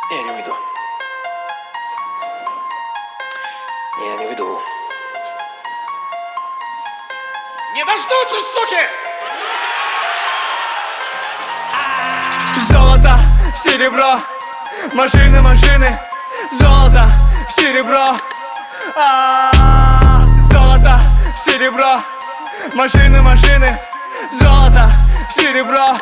Я не уйду. Я не уйду. Не дождутся, суки! Золото, серебро, машины, машины. Золото, серебро. Золото, серебро, машины, машины. Золото, серебро.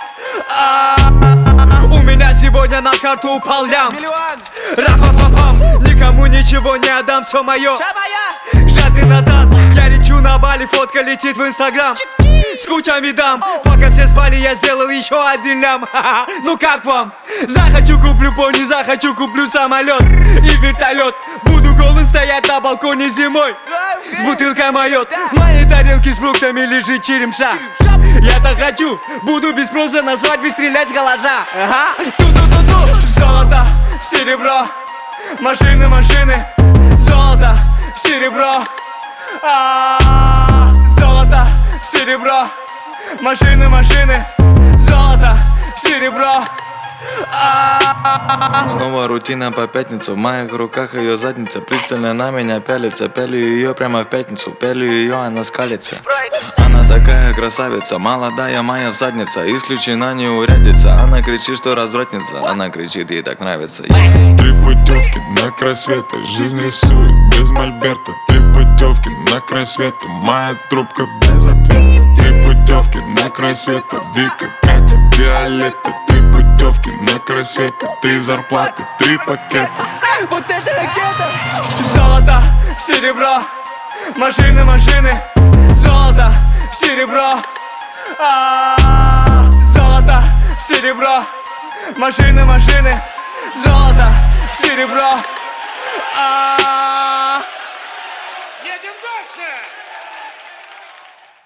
У меня сегодня на карту упал лям. Миллион. Ра-па-па-пам. Никому ничего не отдам, все мое. Жадный Натан. Я лечу на Бали, фотка летит в Инстаграм. С кучами дам. Пока все спали, я сделал еще один лям. Ну как вам? Захочу, куплю пони, захочу, куплю самолет и вертолет. Буду голым стоять на балконе зимой с бутылкой майот. В моей тарелке с фруктами лежит черемша. Я так хочу, буду без спроса на свадьбе стрелять с калаша. Ту-ту-ту-ту. Золото, серебро, машины, машины. Золото, серебро. Золото, серебро, машины, машины. Золото, серебро. Снова рутина по пятницу. В моих руках ее задница. Пристально на меня пялится. Пялю ее прямо в пятницу. Пялю ее, она скалится. Она такая красавица, молодая моя задница. Исключена неурядица. Она кричит, что развратница. Она кричит, ей так нравится. Три путевки на край света. Жизнь рисует без мольберта. Три путевки на край света. Моя трубка без ответа. Три путевки на край света. Вика, Катя, Виолетта. Три путевки на край света. Три зарплаты, три пакета. Вот это ракета! Золото, серебро, машины, машины. Золото, серебро. Золото, серебро, машины, машины. Золото, серебро. Едем дальше!